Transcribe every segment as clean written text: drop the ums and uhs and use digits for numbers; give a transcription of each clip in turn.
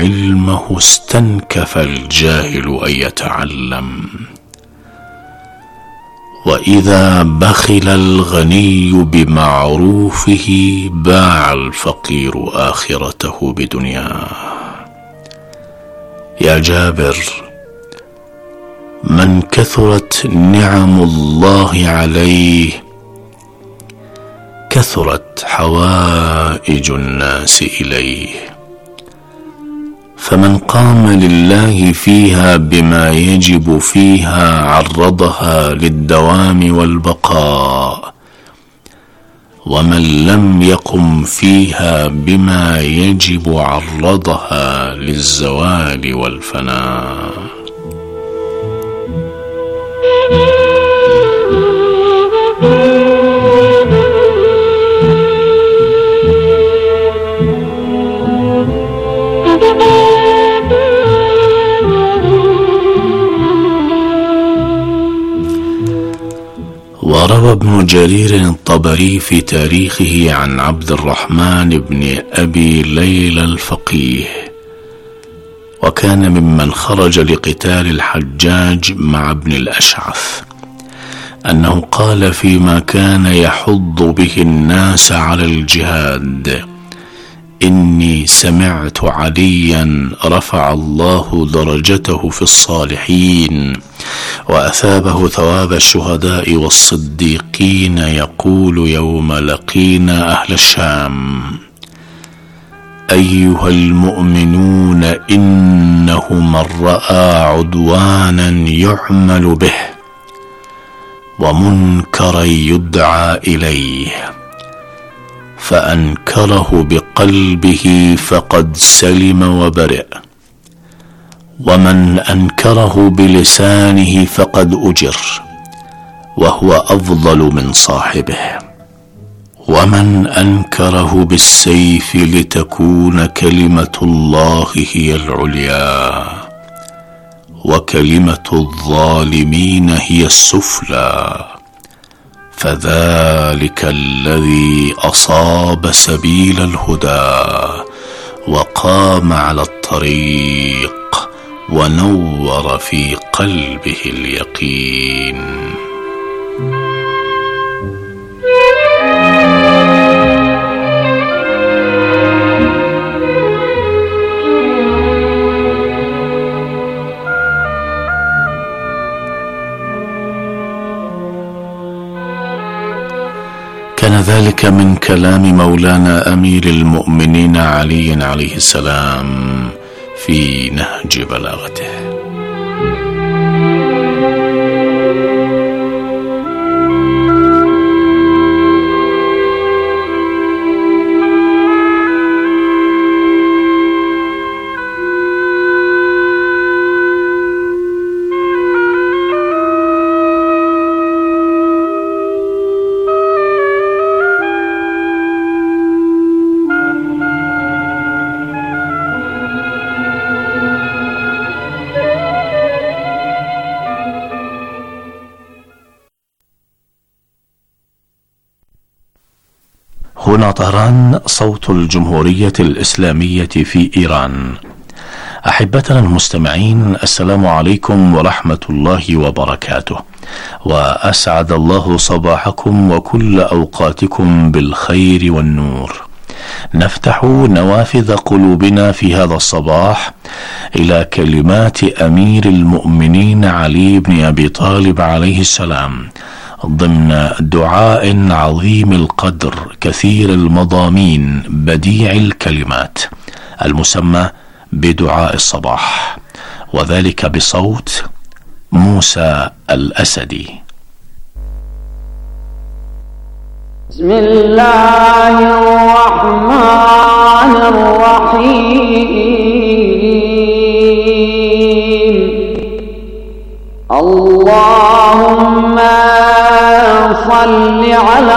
علمه استنكف الجاهل أن يتعلم. وإذا بخل الغني بمعروفه باع الفقير آخرته بدنياه. يا جابر، من كثرت نعم الله عليه كثرت حوائج الناس إليه، فمن قام لله فيها بما يجب فيها عرضها للدوام والبقاء، ومن لم يقم فيها بما يجب عرضها للزوال والفناء. وروى ابن جرير الطبري في تاريخه عن عبد الرحمن بن أبي ليلى الفقيه، وكان ممن خرج لقتال الحجاج مع ابن الأشعث، أنه قال فيما كان يحض به الناس على الجهاد: إني سمعت عليا رفع الله درجته في الصالحين وأثابه ثواب الشهداء والصديقين يقول يوم لقينا أهل الشام: أيها المؤمنون، إنه من رأى عدوانا يعمل به ومنكرا يدعى إليه فأنكره بقلبه فقد سلم وبرئ، ومن أنكره بلسانه فقد أجر وهو أفضل من صاحبه، ومن أنكره بالسيف لتكون كلمة الله هي العليا وكلمة الظالمين هي السفلى، فذلك الذي أصاب سبيل الهدى وقام على الطريق ونور في قلبه اليقين. كان ذلك من كلام مولانا أمير المؤمنين علي عليه السلام في نهج بلاغته. هنا طهران، صوت الجمهورية الإسلامية في إيران. أحبتنا المستمعين، السلام عليكم ورحمة الله وبركاته، وأسعد الله صباحكم وكل أوقاتكم بالخير والنور. نفتح نوافذ قلوبنا في هذا الصباح إلى كلمات أمير المؤمنين علي بن أبي طالب عليه السلام ضمن دعاء عظيم القدر كثير المضامين بديع الكلمات المسمى بدعاء الصباح، وذلك بصوت موسى الأسدي. بسم الله الرحمن الرحيم. اللهم صل على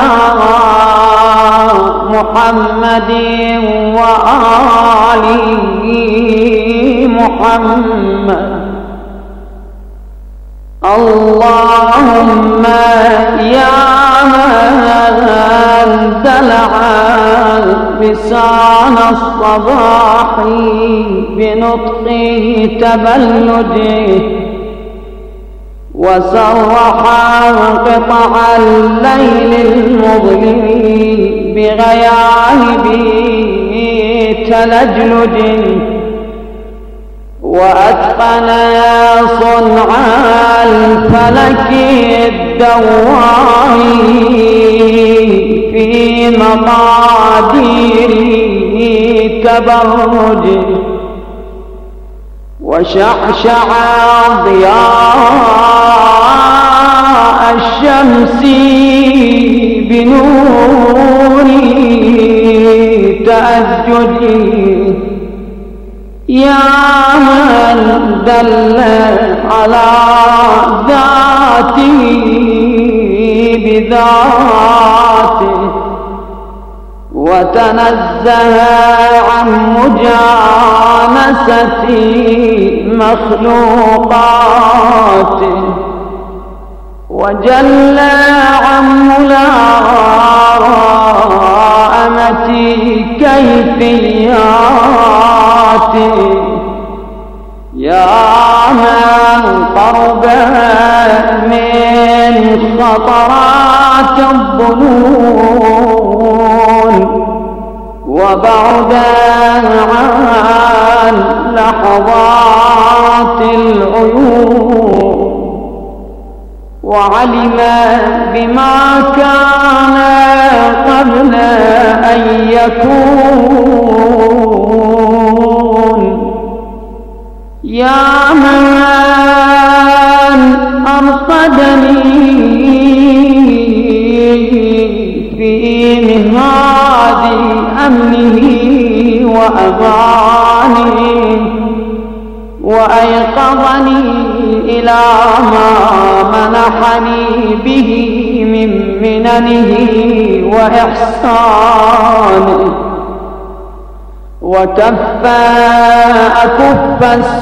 محمد وآل محمد اللهم يا من دلع لسان الصباح بنطق تبلده وسرح قطع الليل المظلم بغياهب تلجلج وأتقن صنع الفلك الدوار في مقادير تبرج وشعشع ضياء الشمس بنور تأجج يا من دل على ذاته بذاته وتنزه عن مجانسة مخلوقاته وجل عن ملائمة كيفياته يا من قربا من خطرات الظنون وبعدا عن لحظات العيون وعلم بما كان قبل أن يكون يا من أرصدني في مهاد أمنه وأمانه وأيقظني إلى ما منحني به من مننه وإحسانه وكف أكف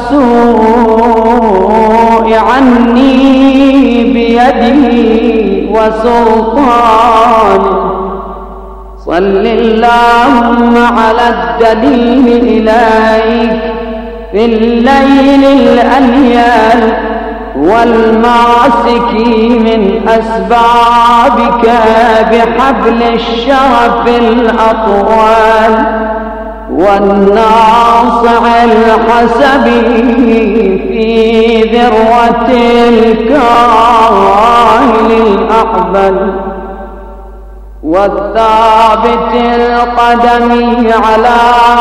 السوء عني بيده وسلطانه صل اللهم على الدليل إليك في الليل الأليل والماسك من أسبابك بحبل الشرف الأطول والناصع الحسب في ذروة الكاهل الأحبل والثابت القدم على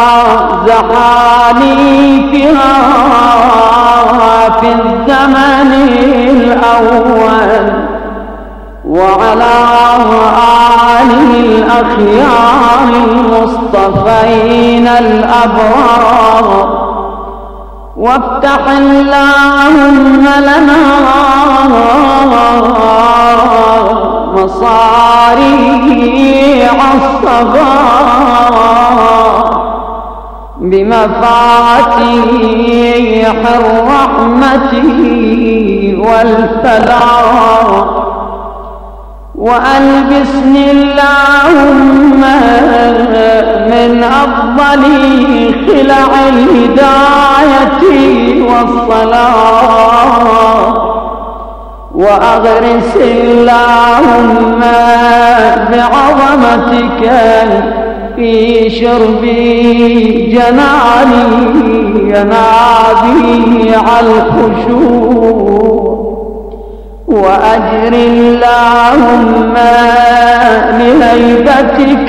زحاليفها في الزمن الأول وعلى آله الأخيار المصطفين الأبرار وافتح اللهم لنا مصاريع الصباح بمفاتيح الرحمة والفلاح وألبسني اللهم من أفضل خلع الهداية والصلاة وأغرس اللهم بعظمتك في شرب جناني ينابيع الخشوع وأجر اللهم لهيبتك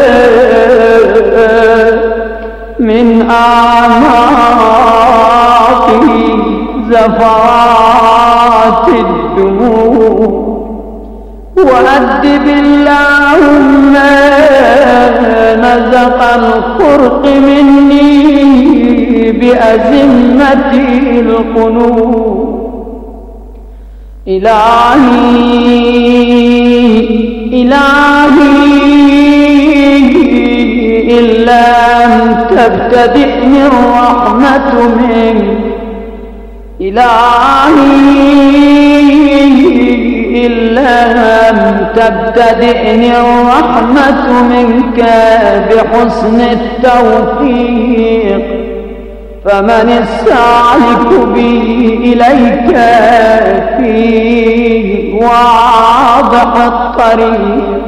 من أعماقه زفرات الدموع وأدب اللهم نزق الخرق مني بأزمة القلوب إلهي إن لم تبتدئني الرحمة منك إلهي إن لم تبتدئني الرحمة منك بحسن التوفيق، فمن السالك بي إليك فيه واضح الطريق.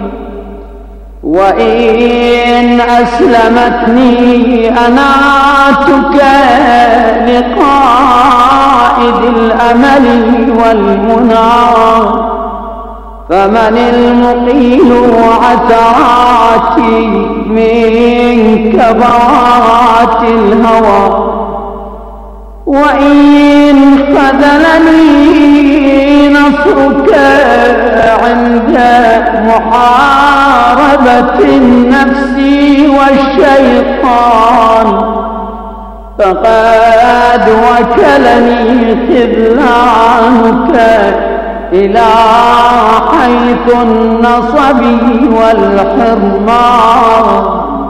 وإن أسلمتني أناتك لقائد الأمل والمنى، فمن المقيل عثراتي من كبات الهوى. وإن خذلني نصرك عند محاربة النفس والشيطان، فقد وكلني خذلانك إلى حيث النصب والحرمان.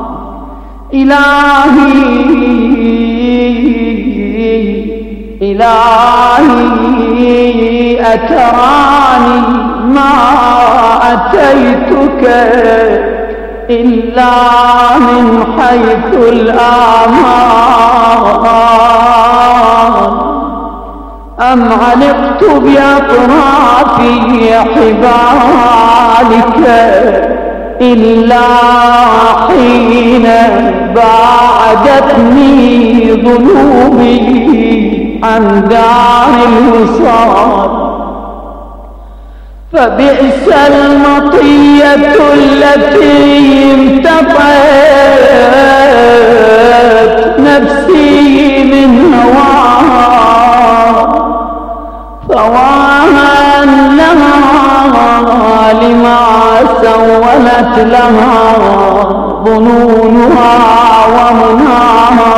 إلهي أتراني ما أتيتك إلا من حيث الآمال، أم علقت بأطراف حبالك إلا حين باعدتني ذنوبي عن دار الوصال. فبئس المطية التي امتطت نفسي من هواها، فواها لها لما سولت لها ظنونها ومناها،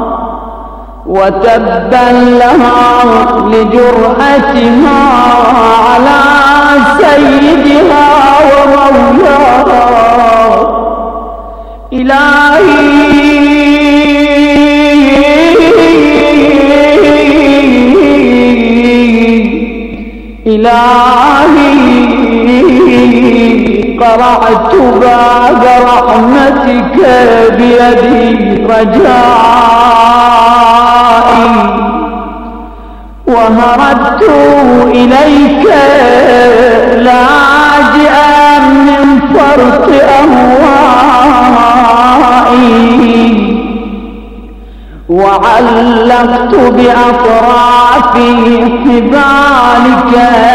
وتبا لها لجرأتها على سيدها ومولاها. إلهي قرعت باب رحمتك بيدي رجائي، وهربت إليك لاجئا من فرط أهوائي، وعلقت بأطراف حبالك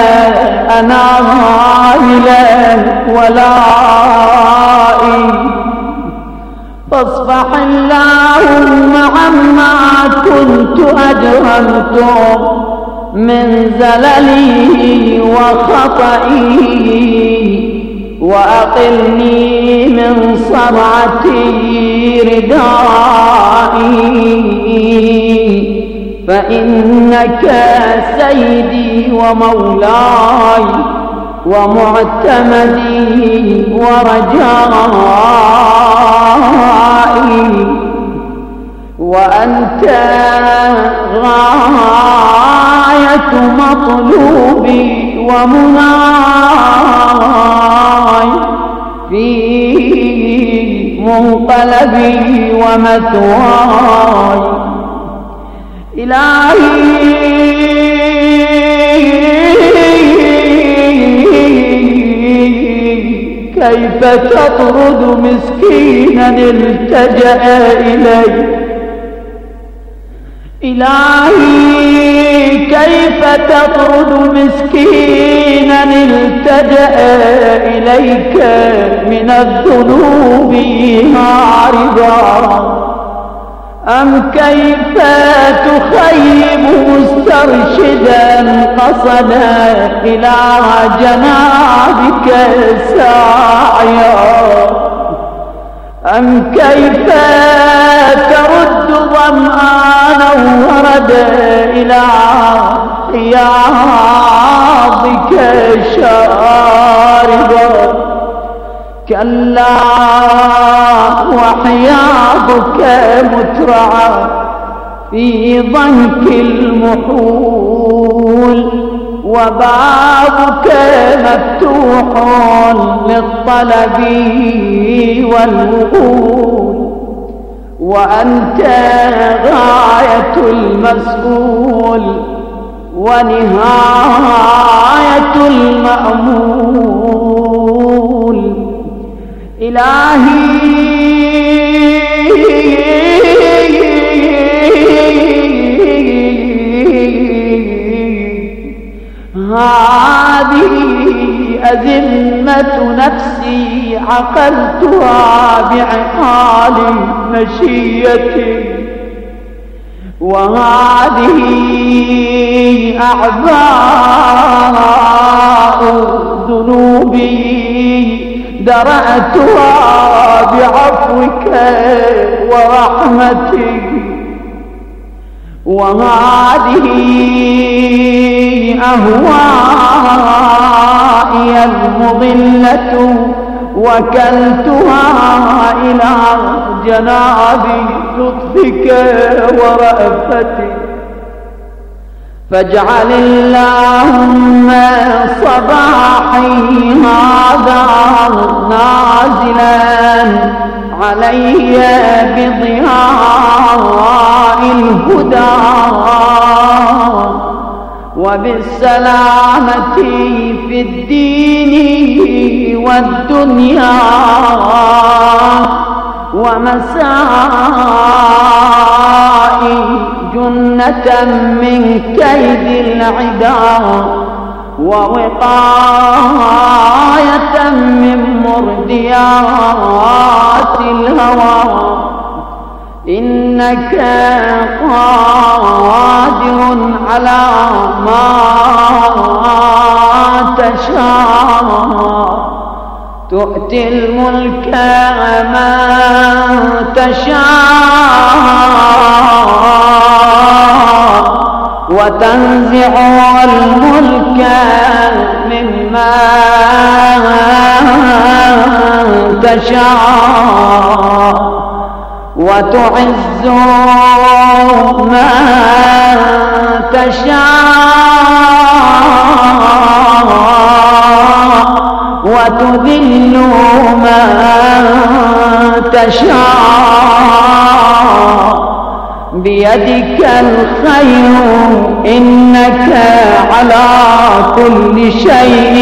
أناملا ولائي. فاصفح اللهم عما كنت أجرمت من زللي وخطئي، وأقلني من صرعتي ردائي، فإنك سيدي ومولاي ومعتمدي ورجائي، وأنت غاية مطلوبي ومناي في منقلبي ومثواي. كيف تطرد مسكينا التجأ إليك؟ إلهي كيف تطرد مسكينا التجأ إليك من الذنوب هاربا؟ أم كيف تخيب مسترشدا قصد إلى جنابك ساعيا؟ أم كيف ترد ظمآنا ورد إلى حياضك شاربا؟ كلا وحياضك مترعى في ضنك المحول، وبابك مفتوح للطلب والوصول، وأنت غاية المسؤول ونهاية المأمول. إلهي هذه أزمة نفسي عقلتها بعقال مشيتي، وهذه أعباء ذنوبي درأتها بعفوك ورحمتك، وهذه أهوائي المضلة وكلتها إلى جناب لطفك ورأفتك. فاجعل اللهم صباحي هذا نازلا علي بضياء الهدى وبالسلامة في الدين والدنيا، ومسائي جنة من كيد العدا، ووقاية من مرديات الهوى. إنك قادر على ما تشاء، تؤتي الملك من تشاء، وتنزع الملك ممن تشاء، وتعز من تشاء، وتذل من تشاء، بيدك الخير إنك على كل شيء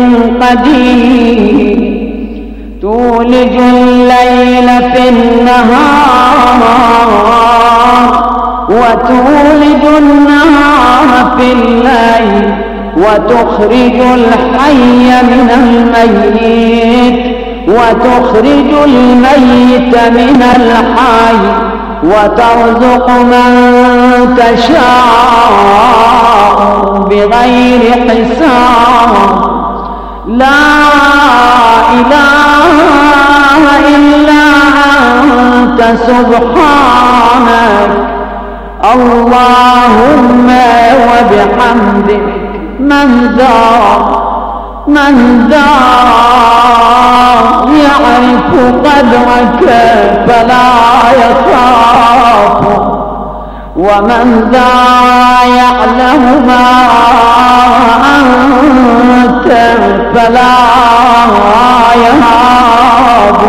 قدير. تولج الليل في النهار، وتولج النهار في الليل، وتخرج الحي من الميت، وتخرج الميت من الحي، وترزق من تشاء بغير حساب. لا إله إلا أنت سبحانك اللهم وبحمدك. من ذا يعرف قدرك فلا يخاف، ومن ذا يعلم ما أنت فلا يهاب.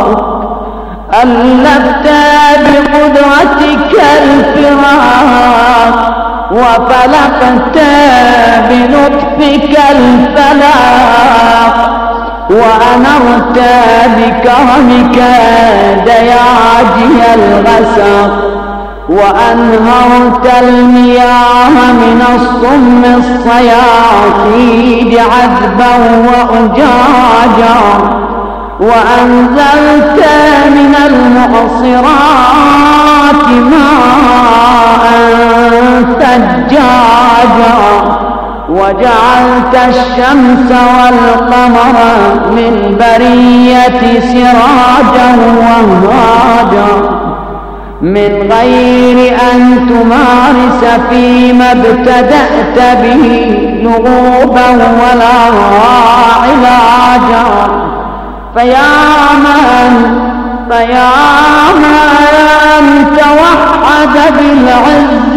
ألفت بقدرتك الفراق، وفلقت بلطفك الفلاق، وأنرت بكرمك دياجي الغسق، وأنهرت المياه من الصم الصياصيد عذبا وأجاجا، وأنزلت من المعصرات ماء ثجاجا، وجعلت الشمس والقمر للبرية سراجا وهاجا، من غير أن تمارس فيما ابتدأت به لغوبا ولا علاجا. فيا من توحد وعاد بالعز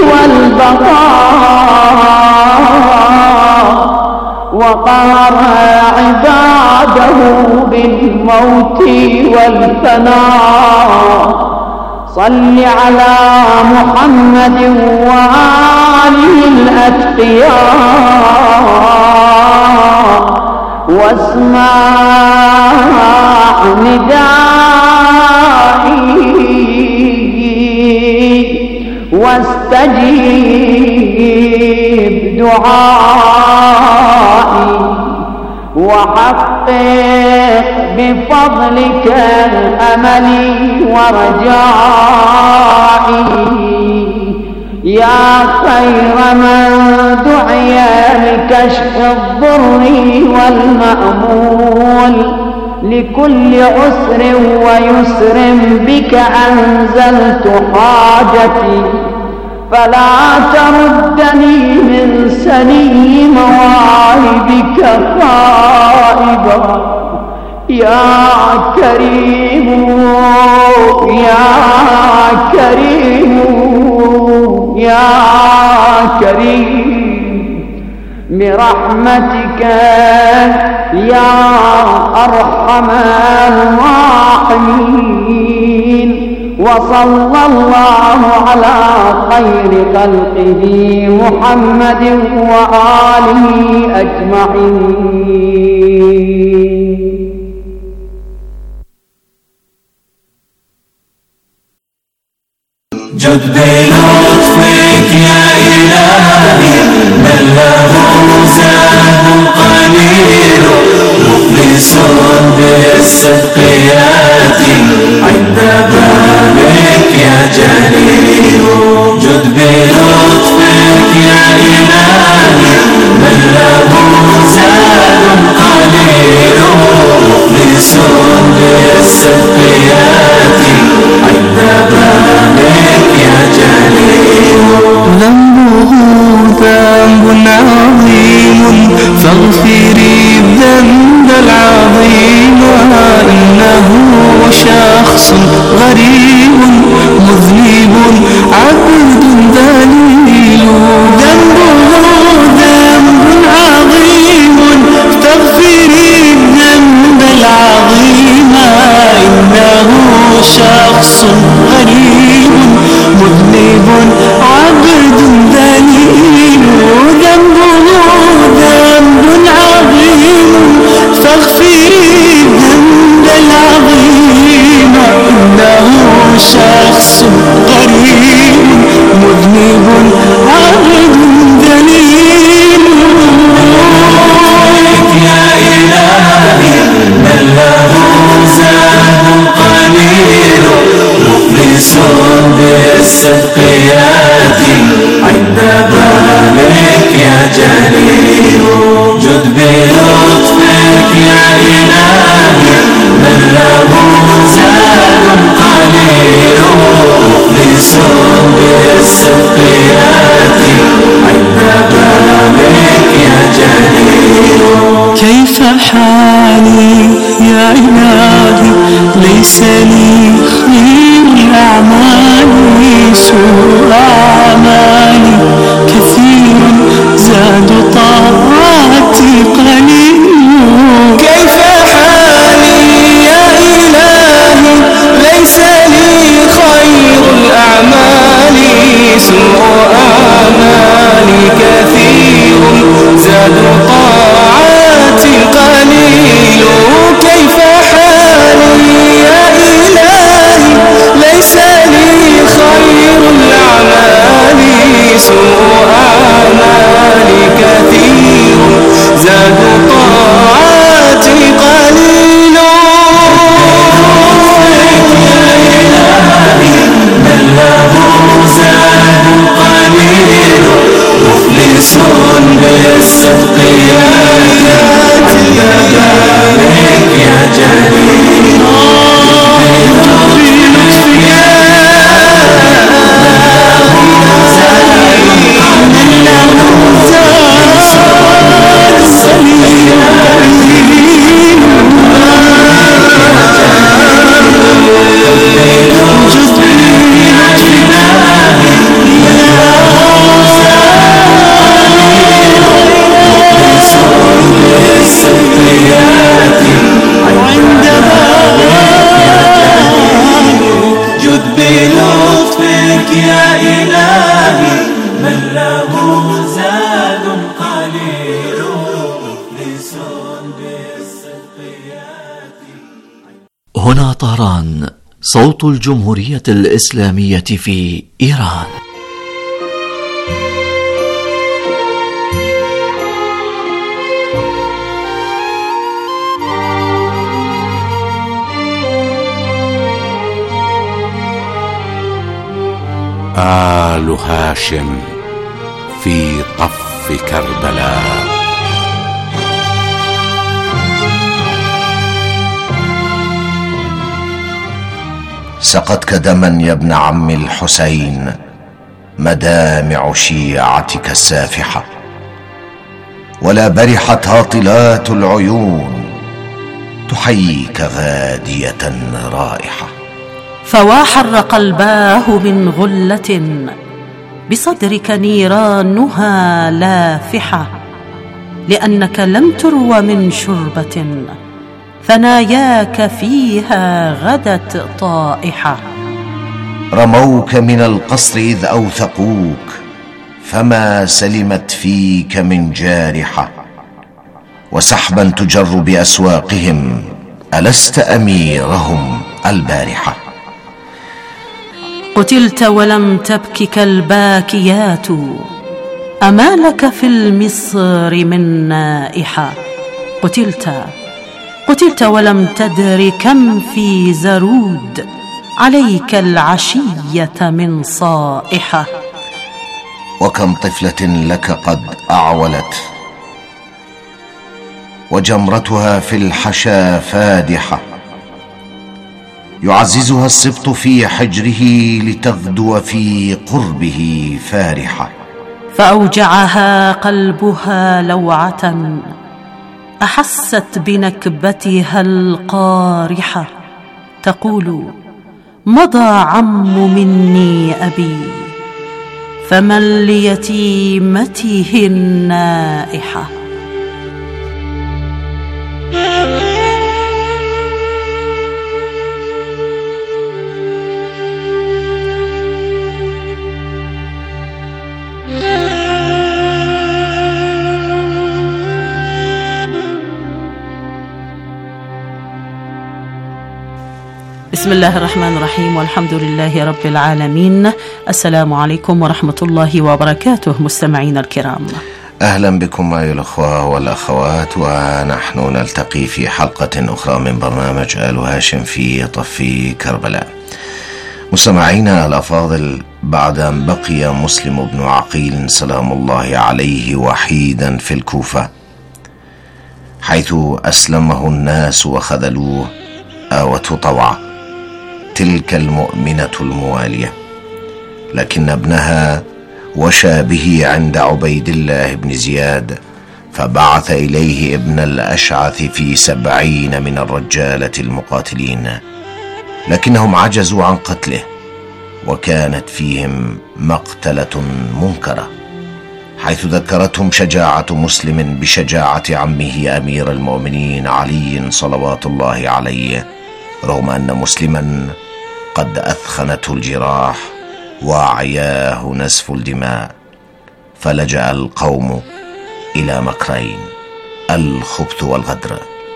والبقاء وقهر عباده بالموت والفناء. صل على محمد وآله الأتقياء واسمع ندائي واستجيب دعائي وحقق بفضلك أملي ورجائي. يا خير من دعي لكشف الضر والمأمول لكل عسر ويسر بك أنزلت حاجتي فلا تردني من سني مواهبك خائبا. يا كريم يا كريم يا كريم برحمتك يا أرحم الراحمين. وصلى الله على خير خلقه محمد وآله أجمعين. جد بلطفك يا إلهي من له زاد قليل مخلص بالصدق ياتي عند بابك يا جليل. جد بلطفك يا إلهي من له زاد قليل مخلص بالصدق ياتي عند بابك يا جليل. ذنبه ذنب عظيم فاغفري الذنب العظيم. إنه شخص غريب مذنب عبد ذليل. ذنبه ذنب عظيم فاغفري الذنب العظيم. إنه شخص غريب مذنب عبد ذليل. ذنبه ذنب عظيم فاغفري الذنب العظيم. إنه شخص غريب مذنب عبد ذليل. يا إلهي من له زاد قليل مخلص بالصدق ياتي عند بابك يا جليل. جد بلطفك يا إلهي من له زاد قليل مخلص بالصدق ياتي عند بابك يا جليل. كيف حالي يا إلهي ليس لي خير أعمالي سوء أعمالي كثير زاد طاعتي قليل. كيف حالي يا إلهي ليس لي خير الأعمال سوء أعمالي كثير زاد طاعتي قليل. كيف حالي يا إلهي ليس لي خير الأعمال سوء أعمالي كثير زاد طاعتي قليل. من له زاد قليل مخلص بالصدق ياتي عند بابك يا جليل. هنا طهران، صوت الجمهورية الإسلامية في إيران. آل هاشم في طف كربلاء. سقتك دما يا ابن عم الحسين مدامع شيعتك السافحة، ولا برحت هاطلات العيون تحييك غادية رائحة. فواحر قلباه من غلة بصدرك نيرانها لافحة، لأنك لم تروى من شربة ثناياك فيها غدت طائحة. رموك من القصر إذ أوثقوك فما سلمت فيك من جارحة، وسحبا تجر بأسواقهم ألست أميرهم البارحة. قتلت ولم تبكك الباكيات، أما لك في المصر من نائحة. قتلت ولم تدر كم في زرود عليك العشية من صائحة. وكم طفلة لك قد أعولت وجمرتها في الحشا فادحة، يعززها السبط في حجره لتغدو في قربه فارحة. فأوجعها قلبها لوعة أحست بنكبتها القارحة، تقول مضى عم مني أبي فمن ليتيمته النائحة. بسم الله الرحمن الرحيم، والحمد لله رب العالمين. السلام عليكم ورحمة الله وبركاته مستمعينا الكرام، أهلا بكم أيها الأخوة والأخوات، ونحن نلتقي في حلقة أخرى من برنامج آل هاشم في طف كربلاء. مستمعينا الأفاضل، بعد أن بقي مسلم بن عقيل سلام الله عليه وحيدا في الكوفة حيث أسلمه الناس وخذلوه، آوته طوعا تلك المؤمنة الموالية، لكن ابنها وشى به عند عبيد الله بن زياد، فبعث إليه ابن الأشعث في 70 من الرجالة المقاتلين، لكنهم عجزوا عن قتله، وكانت فيهم مقتلة منكرة، حيث ذكرتهم شجاعة مسلم بشجاعة عمه أمير المؤمنين علي صلوات الله عليه، رغم أن مسلما قد أثخنته الجراح وعياه نزف الدماء. فلجأ القوم إلى مكرين، الخبث والغدر،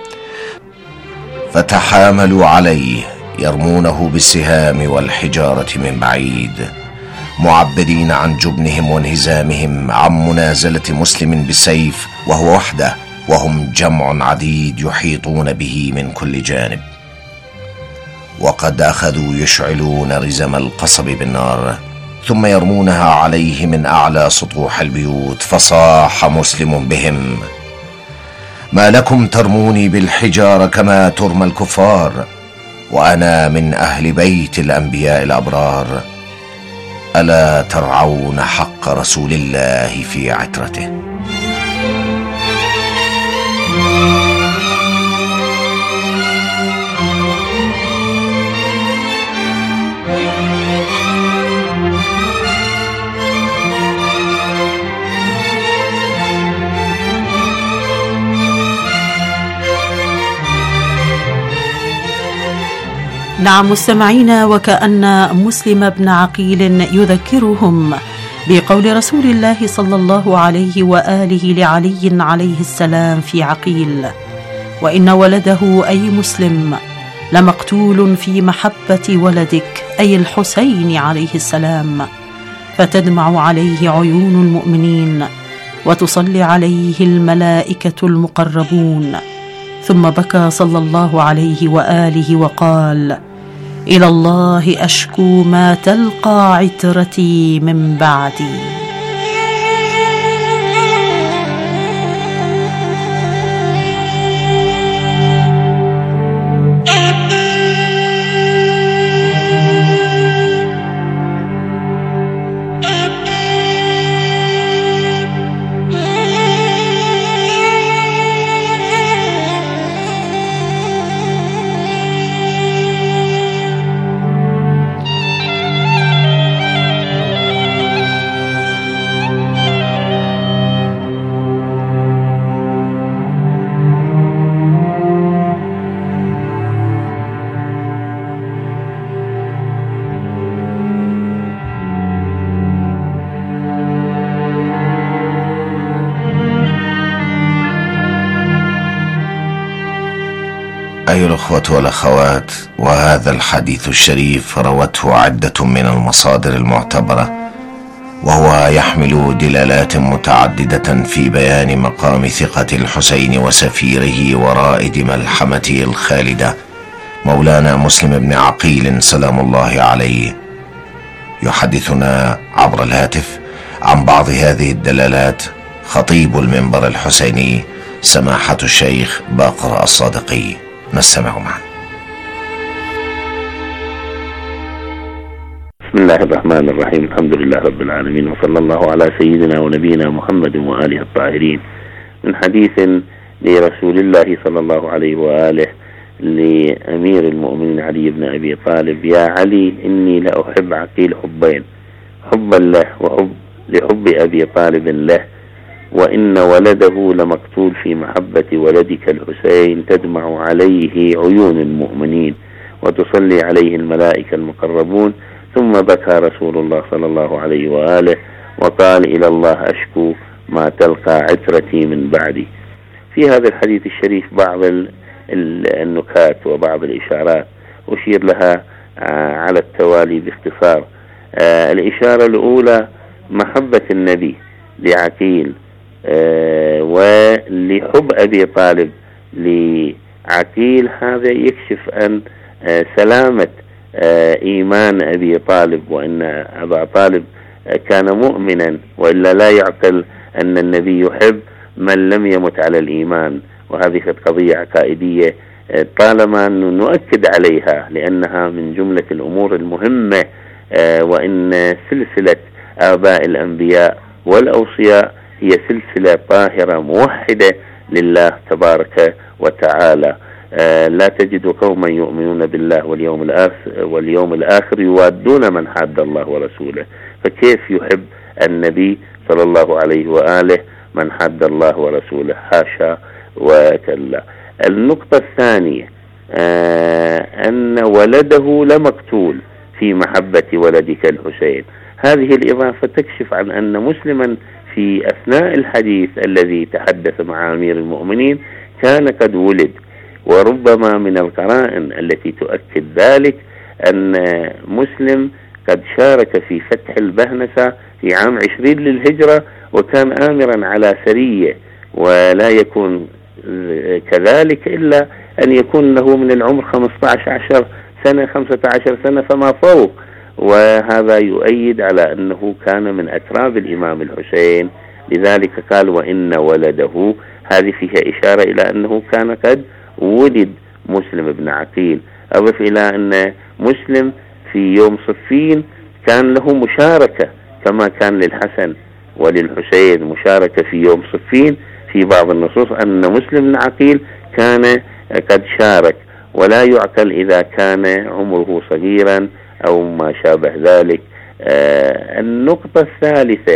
فتحاملوا عليه يرمونه بالسهام والحجارة من بعيد، معبرين عن جبنهم وانهزامهم عن منازلة مسلم بالسيف وهو وحده، وهم جمع عديد يحيطون به من كل جانب. وقد أخذوا يشعلون رزم القصب بالنار ثم يرمونها عليه من أعلى سطوح البيوت. فصاح مسلم بهم: ما لكم ترموني بالحجارة كما ترمى الكفار، وأنا من أهل بيت الأنبياء الأبرار، ألا ترعون حق رسول الله في عترته؟ نعم مستمعينا، وكأن مسلم بن عقيل يذكرهم بقول رسول الله صلى الله عليه وآله لعلي عليه السلام في عقيل: وإن ولده أي مسلم لمقتول في محبة ولدك أي الحسين عليه السلام، فتدمع عليه عيون المؤمنين وتصلي عليه الملائكة المقربون. ثم بكى صلى الله عليه وآله وقال: إلى الله أشكو ما تلقى عترتي من بعدي. أيها الأخوة والأخوات، وهذا الحديث الشريف روته عدة من المصادر المعتبرة، وهو يحمل دلالات متعددة في بيان مقام ثقة الحسين وسفيره ورائد ملحمته الخالدة مولانا مسلم بن عقيل سلام الله عليه. يحدثنا عبر الهاتف عن بعض هذه الدلالات خطيب المنبر الحسيني سماحة الشيخ باقر الصادقي. نستمع معا. بسم الله الرحمن الرحيم، الحمد لله رب العالمين، وصلى الله على سيدنا ونبينا محمد وآله الطاهرين. من حديث لرسول الله صلى الله عليه وآله لأمير المؤمنين علي بن أبي طالب: يا علي، إني لأحب عقيل حبين، حبا له وحب لحب أبي طالب له، وإن ولده لمقتول في محبة ولدك الحسين، تدمع عليه عيون المؤمنين وتصلي عليه الملائكة المقربون. ثم بكى رسول الله صلى الله عليه وآله وقال: إلى الله أشكو ما تلقى عترتي من بعدي. في هذا الحديث الشريف بعض النكات وبعض الإشارات أشير لها على التوالي باختصار. الإشارة الأولى: محبة النبي لعقيل ولحب أبي طالب لعقيل، هذا يكشف أن سلامة إيمان أبي طالب، وأن أبا طالب كان مؤمنا، وإلا لا يعقل أن النبي يحب من لم يمت على الإيمان. وهذه قضية عقائدية طالما نؤكد عليها، لأنها من جملة الأمور المهمة، وإن سلسلة آباء الأنبياء والأوصياء هي سلسلة طاهرة موحدة لله تبارك وتعالى. لا تجد قوما يؤمنون بالله واليوم الآخر يوادون من حاد الله ورسوله، فكيف يحب النبي صلى الله عليه وآله من حاد الله ورسوله؟ حاشا وكلا. النقطة الثانية: أن ولده لمقتول في محبة ولدك الحسين. هذه الإضافة تكشف عن أن مسلما في أثناء الحديث الذي تحدث مع أمير المؤمنين كان قد ولد، وربما من القرائن التي تؤكد ذلك أن مسلم قد شارك في فتح البهنسة في عام 20 للهجرة، وكان آمرا على سرية، ولا يكون كذلك إلا أن يكون له من العمر 15 سنة فما فوق. وهذا يؤيد على أنه كان من أتراب الإمام الحسين، لذلك قال: وإن ولده. هذه فيها إشارة إلى أنه كان قد ولد مسلم بن عقيل. أضف إلى أن مسلم في يوم صفين كان له مشاركة، كما كان للحسن وللحسين مشاركة في يوم صفين. في بعض النصوص أن مسلم بن عقيل كان قد شارك، ولا يعقل إذا كان عمره صغيرا أو ما شابه ذلك. النقطة الثالثة: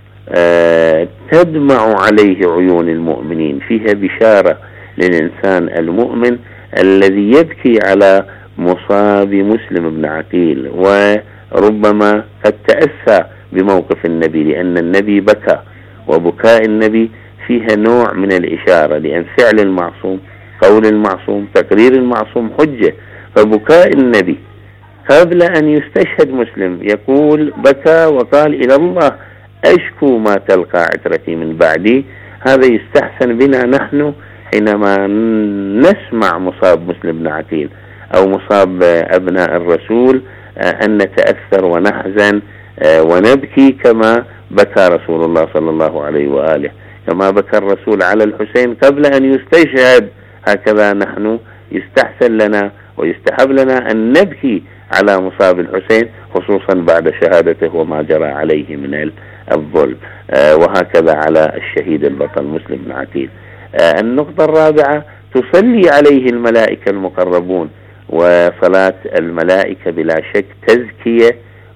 تدمع عليه عيون المؤمنين. فيها بشارة للإنسان المؤمن الذي يبكي على مصاب مسلم بن عقيل، وربما قد تأسى بموقف النبي، لأن النبي بكى، وبكاء النبي فيها نوع من الإشارة، لأن فعل المعصوم، قول المعصوم، تقرير المعصوم حجة. فبكاء النبي قبل أن يستشهد مسلم يقول بكى وقال إلى الله أشكو ما تلقى عترتي من بعدي. هذا يستحسن بنا نحن حينما نسمع مصاب مسلم بن عقيل أو مصاب أبناء الرسول أن نتأثر ونحزن ونبكي كما بكى رسول الله صلى الله عليه وآله، كما بكى الرسول على الحسين قبل أن يستشهد. هكذا نحن يستحسن لنا ويستحب لنا أن نبكي على مصاب الحسين، خصوصا بعد شهادته وما جرى عليه من الظلم، وهكذا على الشهيد البطل مسلم بن عقيل. النقطة الرابعة، تصلي عليه الملائكة المقربون، وصلاة الملائكة بلا شك تزكية،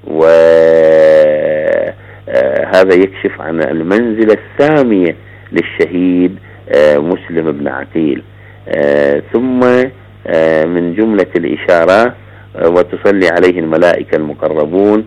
وهذا يكشف عن المنزلة السامية للشهيد مسلم بن عقيل. ثم من جملة الإشارات وتصلي عليه الملائكة المقربون،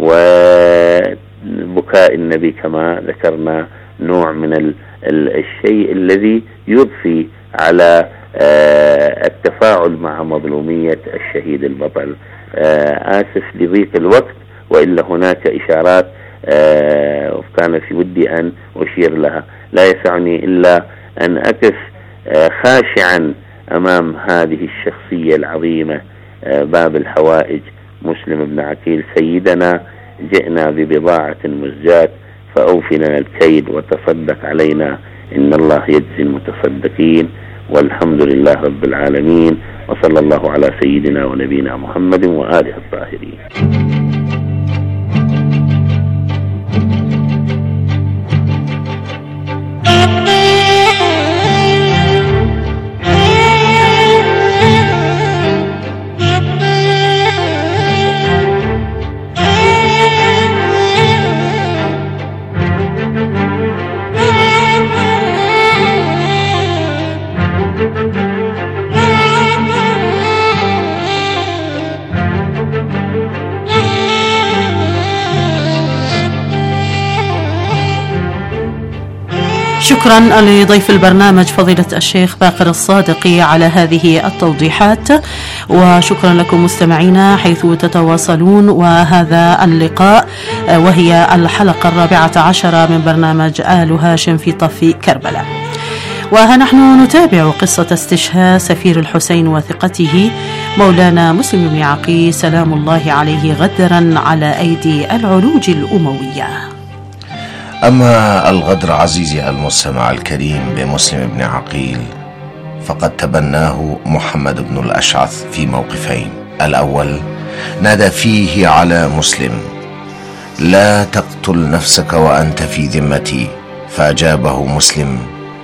وبكاء النبي كما ذكرنا نوع من الشيء الذي يضفي على التفاعل مع مظلومية الشهيد البطل. آسف لضيق الوقت، وإلا هناك إشارات كان في ودي أن أشير لها. لا يسعني إلا أن أقف خاشعا أمام هذه الشخصية العظيمة، باب الحوائج مسلم بن عقيل. سيدنا جئنا ببضاعة مزجاة فأوفنا الكيد وتصدق علينا، إن الله يجزي المتصدقين، والحمد لله رب العالمين، وصلى الله على سيدنا ونبينا محمد وآله الطاهرين. شكرا لضيف البرنامج فضيلة الشيخ باقر الصادقي على هذه التوضيحات، وشكرا لكم مستمعينا حيث تتواصلون. وهذا اللقاء وهي الحلقة 14 من برنامج آل هاشم في طف كربلاء، ونحن نتابع قصة استشهاد سفير الحسين وثقته مولانا مسلم بن عقيل سلام الله عليه غدرا على أيدي العلوج الأموية. أما الغدر عزيزي المستمع الكريم بمسلم بن عقيل فقد تبناه محمد بن الأشعث في موقفين. الأول نادى فيه على مسلم: لا تقتل نفسك وأنت في ذمتي، فأجابه مسلم: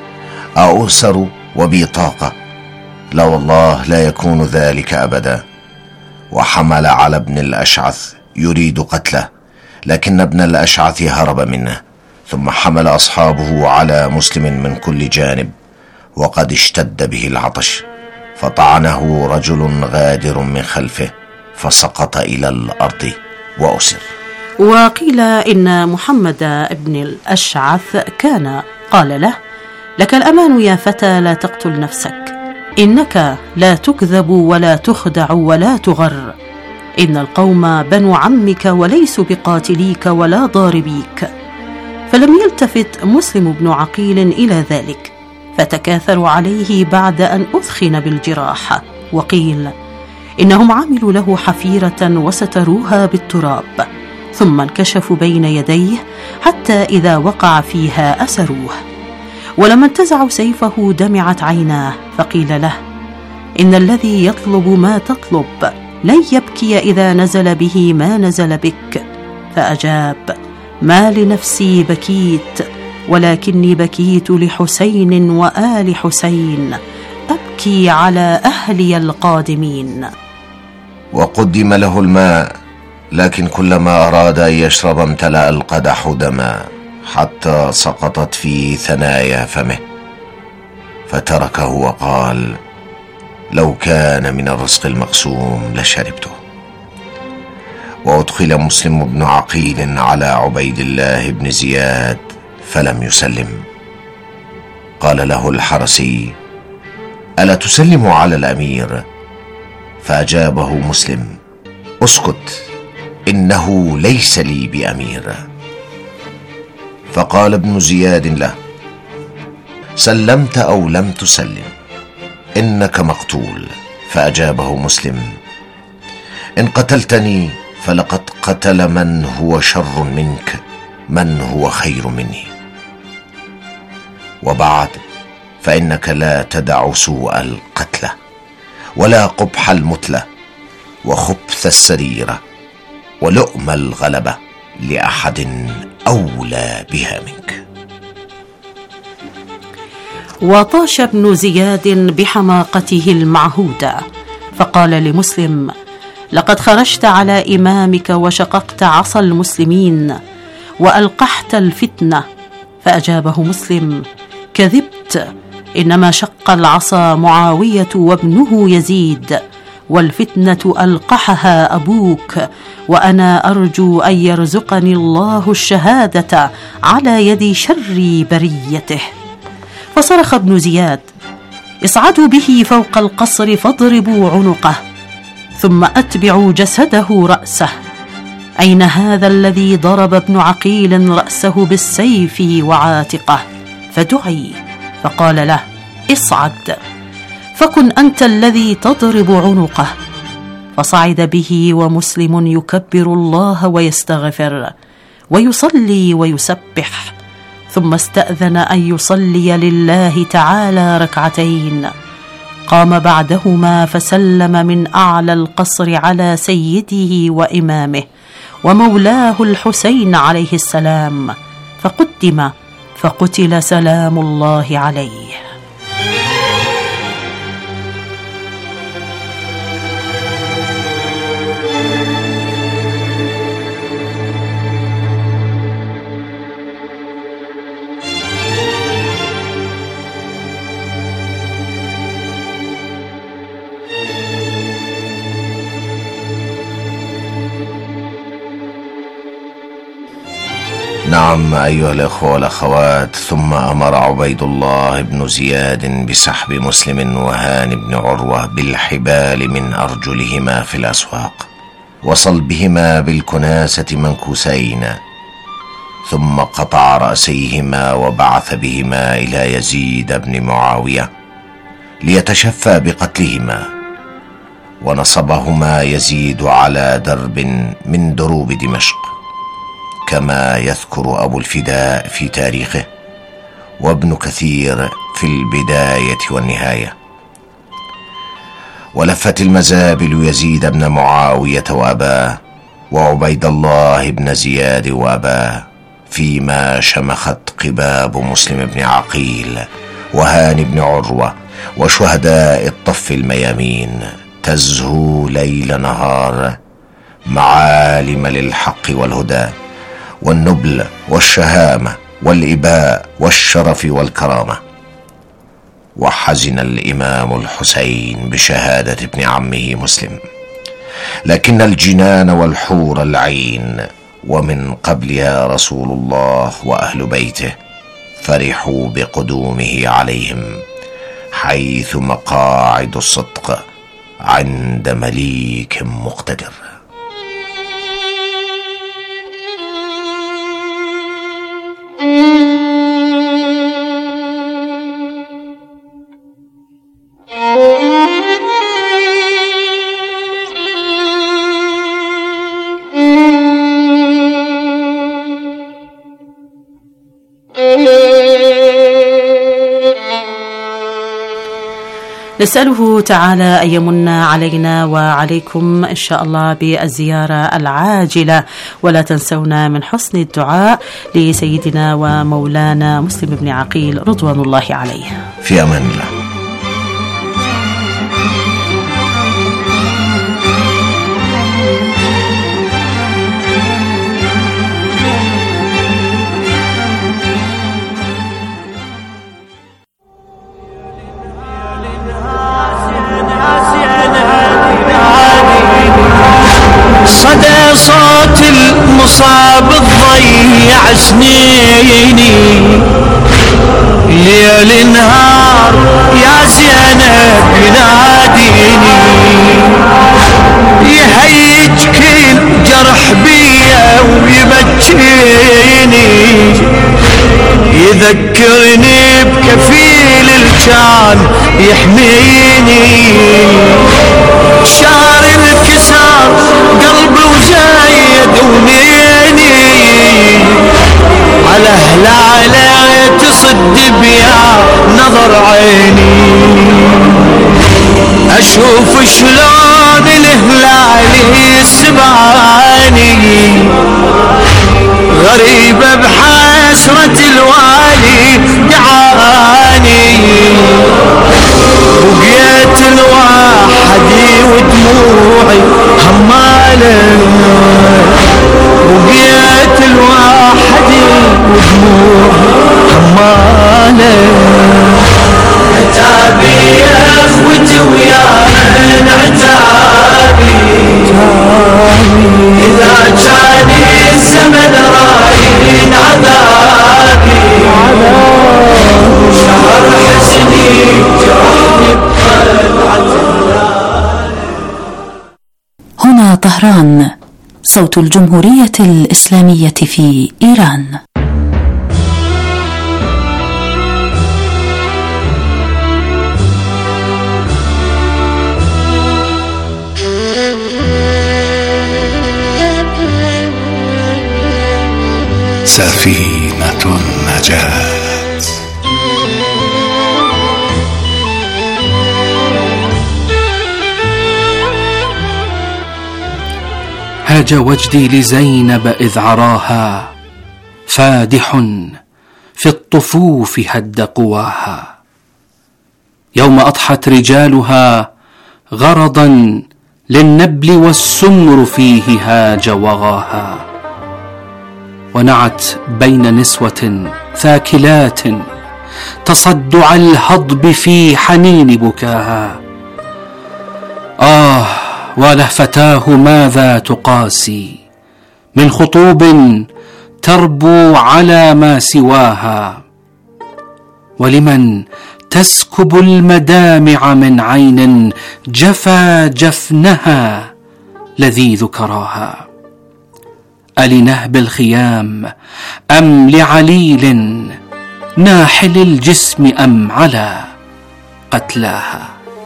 أؤسر وبي طاقة، لا والله لا يكون ذلك أبدا. وحمل على ابن الأشعث يريد قتله، لكن ابن الأشعث هرب منه، ثم حمل أصحابه على مسلم من كل جانب، وقد اشتد به العطش، فطعنه رجل غادر من خلفه فسقط إلى الأرض وأسر. وقيل إن محمد بن الأشعث كان قال له: لك الأمان يا فتى، لا تقتل نفسك، إنك لا تكذب ولا تخدع ولا تغر، إن القوم بنو عمك وليسوا بقاتليك ولا ضاربيك. فلم يلتفت مسلم بن عقيل إلى ذلك، فتكاثروا عليه بعد أن أثخن بالجراح. وقيل إنهم عملوا له حفيرة وستروها بالتراب، ثم انكشفوا بين يديه حتى إذا وقع فيها أسروه، ولما انتزعوا سيفه دمعت عيناه، فقيل له: إن الذي يطلب ما تطلب لن يبكي إذا نزل به ما نزل بك. فأجاب: ما لنفسي بكيت، ولكني بكيت لحسين وآل حسين، أبكي على أهلي القادمين. وقدم له الماء، لكن كلما أراد أن يشرب امتلأ القدح دما حتى سقطت في ثنايا فمه، فتركه وقال: لو كان من الرزق المقسوم لشربته. وأدخل مسلم بن عقيل على عبيد الله بن زياد فلم يسلم. قال له الحرسي: ألا تسلم على الأمير؟ فأجابه مسلم: اسكت، إنه ليس لي بأمير. فقال ابن زياد له: سلمت أو لم تسلم، إنك مقتول. فأجابه مسلم: إن قتلتني فلقد قتل من هو شر منك، من هو خير مني. وبعد، فإنك لا تدع سوء القتلة، ولا قبح المتلة، وخبث السريرة، ولؤم الغلبة لأحد أولى بها منك. وطاش ابن زياد بحماقته المعهودة، فقال لمسلم: لقد خرجت على إمامك وشققت عصا المسلمين وألقحت الفتنة. فأجابه مسلم: كذبت، إنما شق العصا معاوية وابنه يزيد، والفتنة ألقحها أبوك، وأنا أرجو أن يرزقني الله الشهادة على يد شر بريته. فصرخ ابن زياد: اصعدوا به فوق القصر فاضربوا عنقه، ثم أتبعوا جسده رأسه. أين هذا الذي ضرب ابن عقيل رأسه بالسيف وعاتقه؟ فدعي، فقال له: اصعد، فكن أنت الذي تضرب عنقه. فصعد به ومسلم يكبر الله ويستغفر ويصلي ويسبح، ثم استأذن أن يصلي لله تعالى ركعتين. قام بعدهما فسلم من أعلى القصر على سيده وإمامه ومولاه الحسين عليه السلام، فقدم فقتل سلام الله عليه. نعم أيها الإخوة والأخوات، ثم أمر عبيد الله بن زياد بسحب مسلم وهاني بن عروة بالحبال من أرجلهما في الأسواق، وصلبهما بالكناسة منكوسين، ثم قطع رأسيهما وبعث بهما إلى يزيد بن معاوية ليتشفى بقتلهما. ونصبهما يزيد على درب من دروب دمشق، كما يذكر أبو الفداء في تاريخه، وابن كثير في البداية والنهاية. ولفت المزابل يزيد بن معاوية وأباه، وعبيد الله بن زياد وأباه، فيما شمخت قباب مسلم بن عقيل وهاني بن عروة وشهداء الطف الميامين، تزهو ليل نهار معالم للحق والهدى والنبل والشهامة والإباء والشرف والكرامة. وحزن الإمام الحسين بشهادة ابن عمه مسلم، لكن الجنان والحور العين ومن قبلها رسول الله وأهل بيته فرحوا بقدومه عليهم، حيث مقاعد الصدق عند مليك مقتدر. نسأله تعالى أن يمن علينا وعليكم إن شاء الله بالزيارة العاجلة، ولا تنسونا من حسن الدعاء لسيدنا ومولانا مسلم بن عقيل رضوان الله عليه. في أمان الله. صدى صوت المصاب تضيع سنيني، ليل نهار يا زينب يناديني، ويبكيني، يذكرني بكفيل الجان يحميني. شعر الكسار قلبي وزايد ونيني، على هلاله تصد بيا نظر عيني. اشوف شلون الهلال يسبعني، غريبة بحسرة الوالي دعاني. بقيت لوحدي ودموعي همالة، بقيت لوحدي ودموعي همالة. عتابي يا اخوتي ويا من عتابي، إذا كان الزمن رايد عذابي، شهر حزني جرحني بطلعة. هنا طهران، صوت الجمهورية الإسلامية في إيران. سفينة النجاة. هاج وجدي لزينب إذ عراها، فادح في الطفوف هد قواها. يوم أضحت رجالها غرضا للنبل والسمر فيه هاج وغاها. ونعت بين نسوة ثاكلات تصدع الهضب في حنين بكاها. ولهفتاه ماذا تقاسي من خطوب تربو على ما سواها. ولمن تسكب المدامع من عين جفا جفنها لذيذ كراها. ألنهب الخيام أم لعليل ناحل الجسم أم على قتلاها.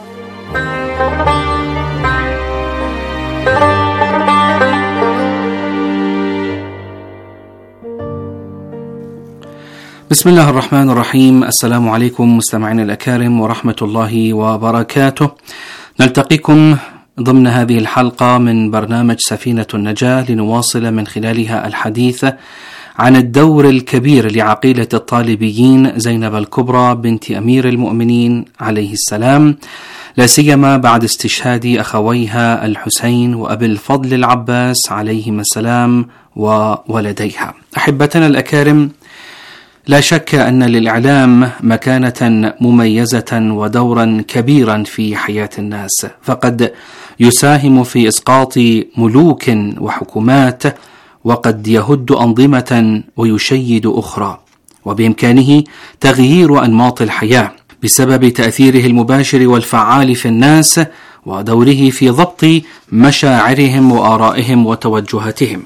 بسم الله الرحمن الرحيم. السلام عليكم مستمعينا الأكارم ورحمة الله وبركاته. نلتقيكم ضمن هذه الحلقة من برنامج سفينة النجاة، لنواصل من خلالها الحديث عن الدور الكبير لعقيلة الطالبيين زينب الكبرى بنت أمير المؤمنين عليه السلام، لا سيما بعد استشهاد أخويها الحسين وأبي الفضل العباس عليهما السلام وولديها. أحبتنا الأكارم، لا شك أن للإعلام مكانة مميزة ودورا كبيرا في حياة الناس، فقد يساهم في إسقاط ملوك وحكومات، وقد يهد أنظمة ويشيد أخرى، وبإمكانه تغيير أنماط الحياة بسبب تأثيره المباشر والفعال في الناس ودوره في ضبط مشاعرهم وآرائهم وتوجهاتهم.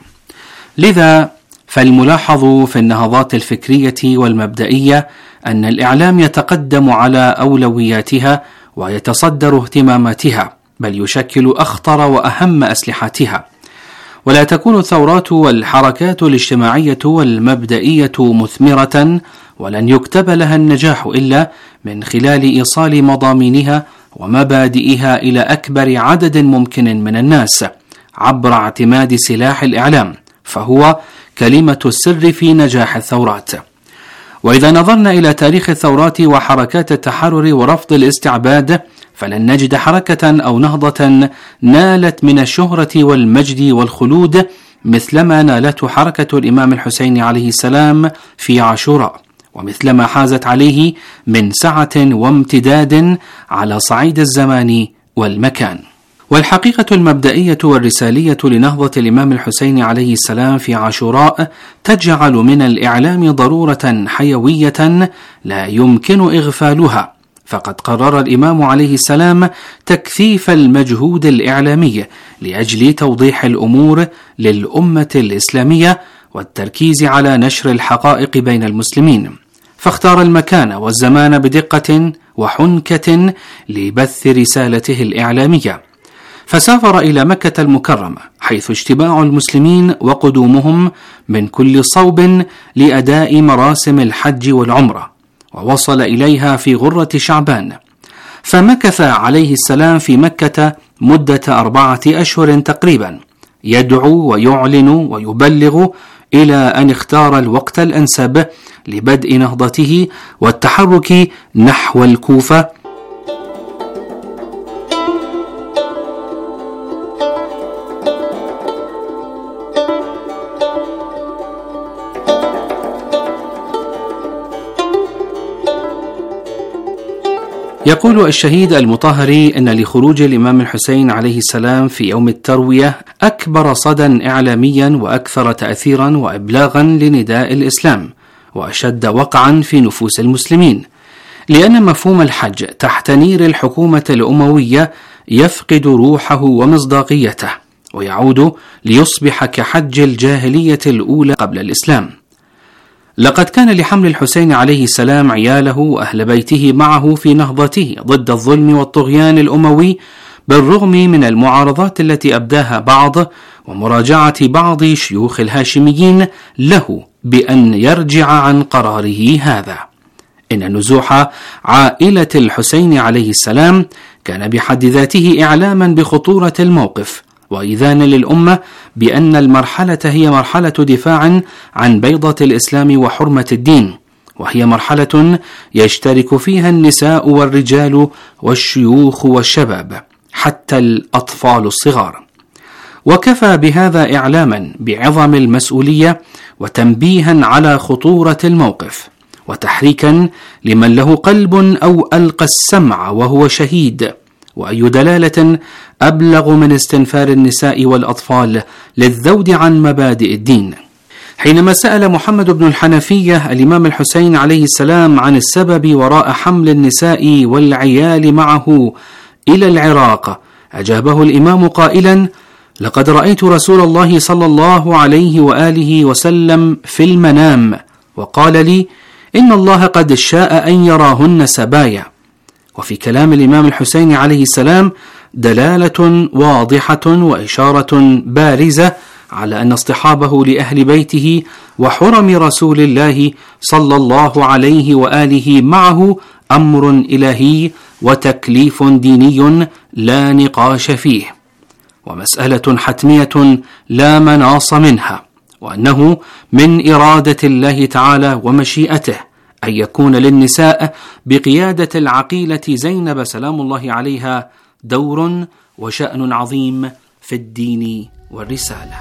لذا فالملاحظ في النهضات الفكرية والمبدئية أن الإعلام يتقدم على أولوياتها ويتصدر اهتماماتها، بل يشكل أخطر وأهم أسلحتها. ولا تكون الثورات والحركات الاجتماعية والمبدئية مثمرة، ولن يكتب لها النجاح إلا من خلال إيصال مضامينها ومبادئها إلى أكبر عدد ممكن من الناس عبر اعتماد سلاح الإعلام، فهو كلمة السر في نجاح الثورات. وإذا نظرنا إلى تاريخ الثورات وحركات التحرر ورفض الاستعباد، فلن نجد حركة أو نهضة نالت من الشهرة والمجد والخلود مثلما نالته حركة الإمام الحسين عليه السلام في عاشوراء، ومثلما حازت عليه من سعة وامتداد على صعيد الزمان والمكان. والحقيقة المبدئية والرسالية لنهضة الإمام الحسين عليه السلام في عاشوراء تجعل من الإعلام ضرورة حيوية لا يمكن إغفالها، فقد قرر الإمام عليه السلام تكثيف المجهود الإعلامي لأجل توضيح الأمور للأمة الإسلامية والتركيز على نشر الحقائق بين المسلمين، فاختار المكان والزمان بدقة وحنكة لبث رسالته الإعلامية، فسافر إلى مكة المكرمة حيث اجتماع المسلمين وقدومهم من كل صوب لأداء مراسم الحج والعمرة، ووصل إليها في غرة شعبان، فمكث عليه السلام في مكة مدة 4 أشهر تقريبا يدعو ويعلن ويبلغ، إلى أن اختار الوقت الأنسب لبدء نهضته والتحرك نحو الكوفة. يقول الشهيد المطهري إن لخروج الإمام الحسين عليه السلام في يوم التروية أكبر صدى إعلاميا وأكثر تأثيرا وإبلاغا لنداء الإسلام، وأشد وقعا في نفوس المسلمين، لأن مفهوم الحج تحت نير الحكومة الأموية يفقد روحه ومصداقيته، ويعود ليصبح كحج الجاهلية الأولى قبل الإسلام. لقد كان لحمل الحسين عليه السلام عياله وأهل بيته معه في نهضته ضد الظلم والطغيان الأموي، بالرغم من المعارضات التي أبداها بعض ومراجعة بعض شيوخ الهاشميين له بأن يرجع عن قراره هذا. إن نزوح عائلة الحسين عليه السلام كان بحد ذاته إعلاما بخطورة الموقف، وإذانا للأمة بأن المرحلة هي مرحلة دفاع عن بيضة الإسلام وحرمة الدين، وهي مرحلة يشترك فيها النساء والرجال والشيوخ والشباب حتى الأطفال الصغار. وكفى بهذا إعلاما بعظم المسؤولية وتنبيها على خطورة الموقف، وتحريكا لمن له قلب أو ألقى السمع وهو شهيد. وأي دلالة أبلغ من استنفار النساء والأطفال للذود عن مبادئ الدين. حينما سأل محمد بن الحنفية الإمام الحسين عليه السلام عن السبب وراء حمل النساء والعيال معه إلى العراق، أجابه الإمام قائلا: لقد رأيت رسول الله صلى الله عليه وآله وسلم في المنام وقال لي إن الله قد شاء أن يراهن سبايا. وفي كلام الإمام الحسين عليه السلام دلالة واضحة وإشارة بارزة على أن اصطحابه لأهل بيته وحرم رسول الله صلى الله عليه وآله معه أمر إلهي وتكليف ديني لا نقاش فيه، ومسألة حتمية لا مناص منها، وأنه من إرادة الله تعالى ومشيئته أن يكون للنساء بقيادة العقيلة زينب سلام الله عليها دور وشأن عظيم في الدين والرسالة.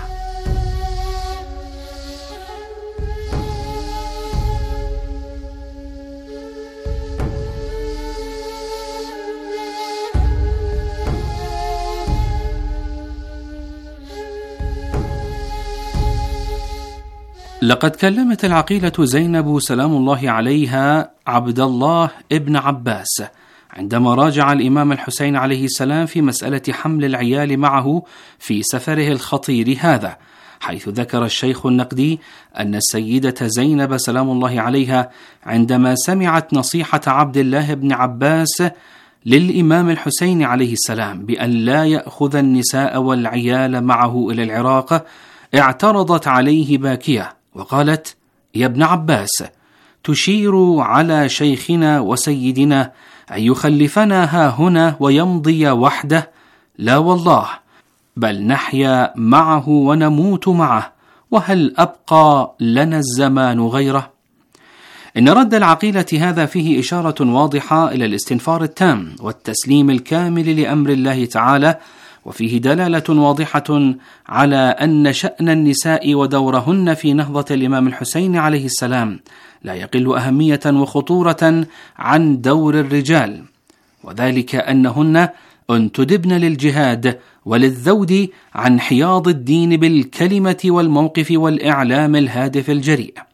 لقد كلمت العقيلة زينب سلام الله عليها عبد الله ابن عباس عندما راجع الإمام الحسين عليه السلام في مسألة حمل العيال معه في سفره الخطير هذا، حيث ذكر الشيخ النقدي أن السيدة زينب سلام الله عليها عندما سمعت نصيحة عبد الله بن عباس للإمام الحسين عليه السلام بأن لا يأخذ النساء والعيال معه إلى العراق، اعترضت عليه باكية وقالت: يا ابن عباس، تشير على شيخنا وسيدنا أن يخلفنا ها هنا ويمضي وحده؟ لا والله، بل نحيا معه ونموت معه، وهل أبقى لنا الزمان غيره؟ إن رد العقيلة هذا فيه إشارة واضحة إلى الاستنفار التام والتسليم الكامل لأمر الله تعالى، وفيه دلالة واضحة على أن شأن النساء ودورهن في نهضة الإمام الحسين عليه السلام لا يقل أهمية وخطورة عن دور الرجال، وذلك أنهن انتدبن للجهاد وللذود عن حياض الدين بالكلمة والموقف والإعلام الهادف الجريء،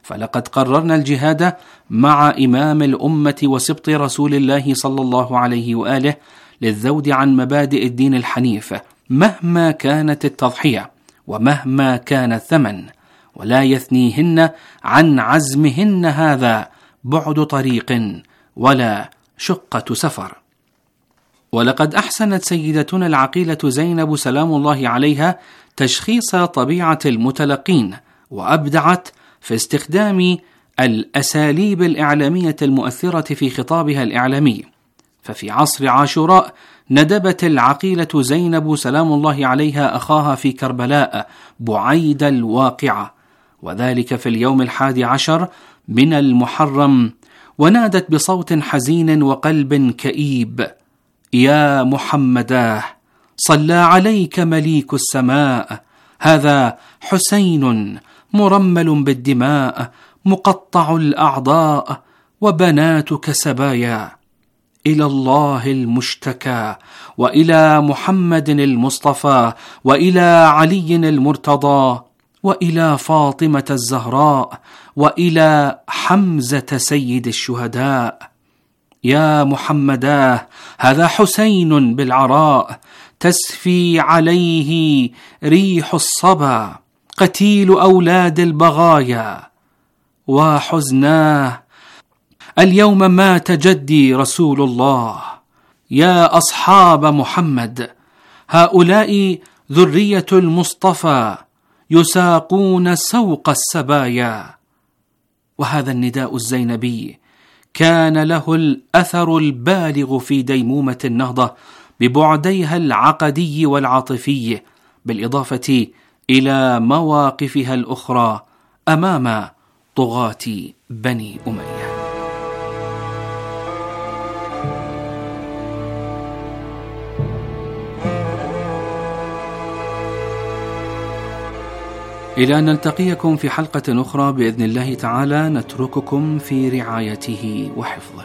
فلقد قررنا الجهاد مع إمام الأمة وسبط رسول الله صلى الله عليه وآله للذود عن مبادئ الدين الحنيف مهما كانت التضحية ومهما كان الثمن، ولا يثنيهن عن عزمهن هذا بعد طريق ولا شقة سفر. ولقد أحسنت سيدتنا العقيلة زينب سلام الله عليها تشخيص طبيعة المتلقين، وأبدعت في استخدام الأساليب الإعلامية المؤثرة في خطابها الإعلامي. ففي عصر عاشوراء ندبت العقيلة زينب سلام الله عليها أخاها في كربلاء بعيد الواقعة، وذلك في اليوم 11 من المحرم، ونادت بصوت حزين وقلب كئيب: يا محمداه، صلى عليك مليك السماء، هذا حسين مرمل بالدماء، مقطع الأعضاء، وبناتك سبايا. إلى الله المشتكى، وإلى محمد المصطفى، وإلى علي المرتضى، وإلى فاطمة الزهراء، وإلى حمزة سيد الشهداء. يا محمداه، هذا حسين بالعراء، تسفي عليه ريح الصبا، قتيل أولاد البغايا. وحزناه، اليوم مات جدي رسول الله. يا أصحاب محمد، هؤلاء ذرية المصطفى يساقون سوق السبايا. وهذا النداء الزينبي كان له الأثر البالغ في ديمومة النهضة ببعديها العقدي والعاطفي، بالإضافة إلى مواقفها الأخرى أمام طغاة بني أمية. إلى أن نلتقيكم في حلقة أخرى بإذن الله تعالى، نترككم في رعايته وحفظه.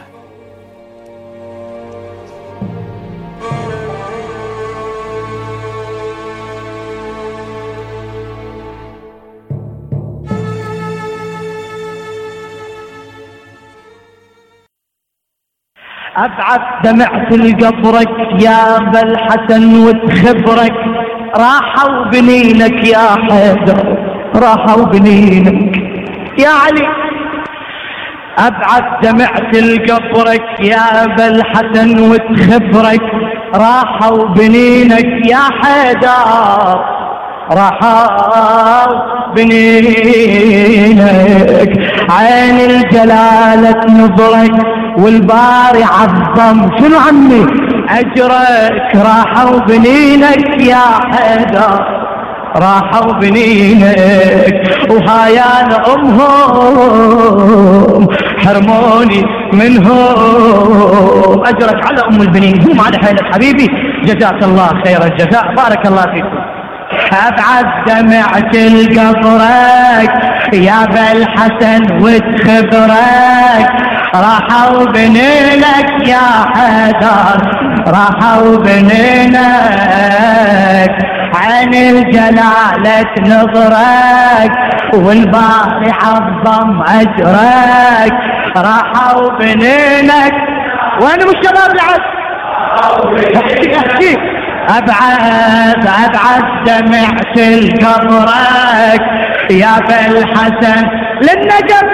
أبعث دمعت لقبرك يا أبا الحسن وتخبرك، راحوا بنينك يا حيدر، راحوا بنينك يا علي. أبعث دمعت لقبرك يا أبا الحسن وتخبرك، راحوا بنينك يا حيدر، راحوا بنينك. عين الجلالة نظرك والباري عظم شنو عمي أجرك، راحوا بنينك يا حيدر، راحوا بنينك. وهايان أمهم حرموني منهم، أجرك على أم البنين. قوم على حيلك حبيبي، جزاك الله خير الجزاء، بارك الله فيكم. أبعث دمعت لقبرك يا أبا الحسن وتخبرك، راحوا بنينك يا حيدر، راحوا بنينك. عن الجلالة نظرك والباري عظم أجرك، راحوا بنينك. وين الشباب العز؟ احكي أبعث دمعت لقبرك يا أبا الحسن للنجف،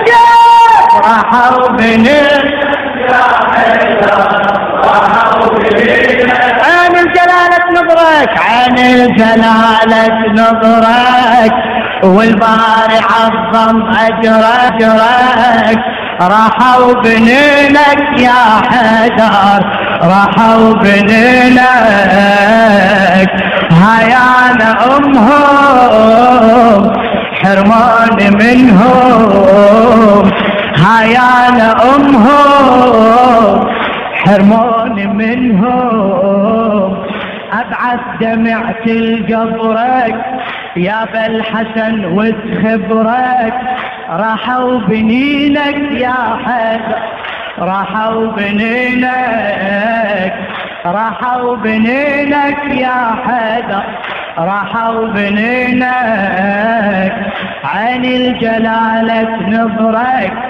راحوا بنينك يا حيدر، راحوا بنينك. عين الجلالة نظرك، عين الجلالة نظرك والباري عظم أجرك، راحوا بنينك يا حيدر، راحوا بنينك. هايان أمهم حرمان منهم، هايان أمهم حرمان منهم. أبعث دمعت لقبرك يا أبا الحسن وتخبرك، راحوا بنينك يا حيدر، راحوا بنينك، راحوا بنينك يا حيدر، راحوا بنينك عين الجلالة نظرك